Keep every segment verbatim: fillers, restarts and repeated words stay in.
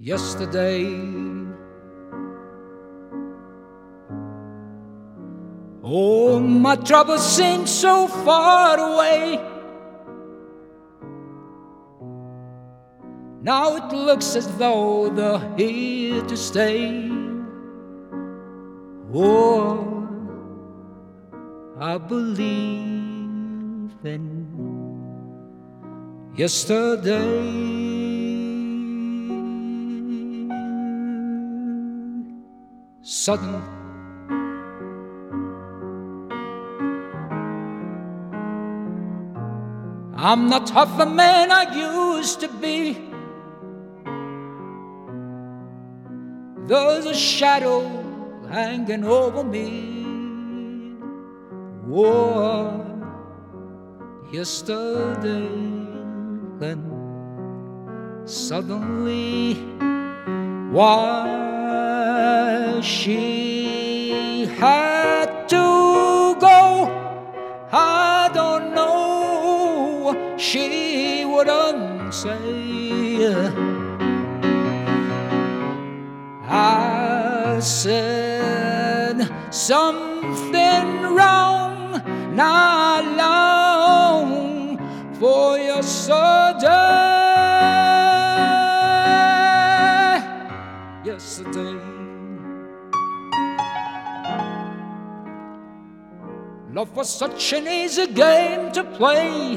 yesterday. Oh, my troubles seem so far away. Now it looks as though they're here to stay. Oh, I believe in yesterday. Sudden I'm not half the man I used to be. There's a shadow hanging over me. Oh, yesterday, then suddenly, why she had to go, I don't know. She wouldn't say. I said something wrong, not long for yesterday. Yesterday, love was such an easy game to play.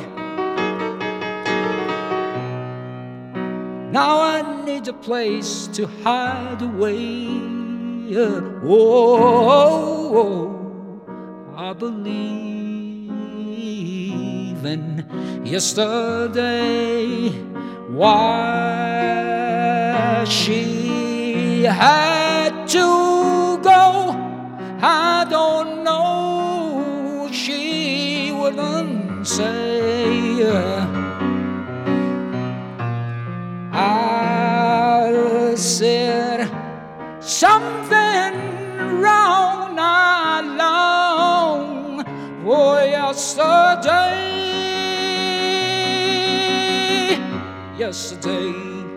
Now I need a place to hide away. Oh, I believe in yesterday. Why she had to go, I don't know. She wouldn't say. I said something wrong, not long for yesterday. Yesterday,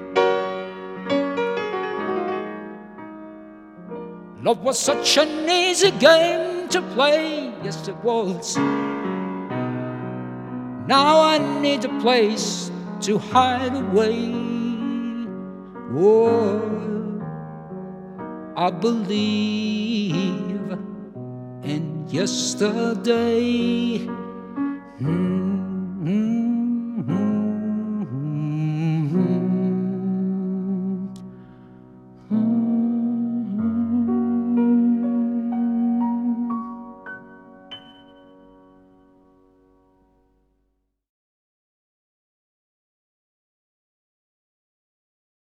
love was such an easy game to play. Yes, it was. Now I need a place to hide away. Oh, I believe in yesterday. Mm.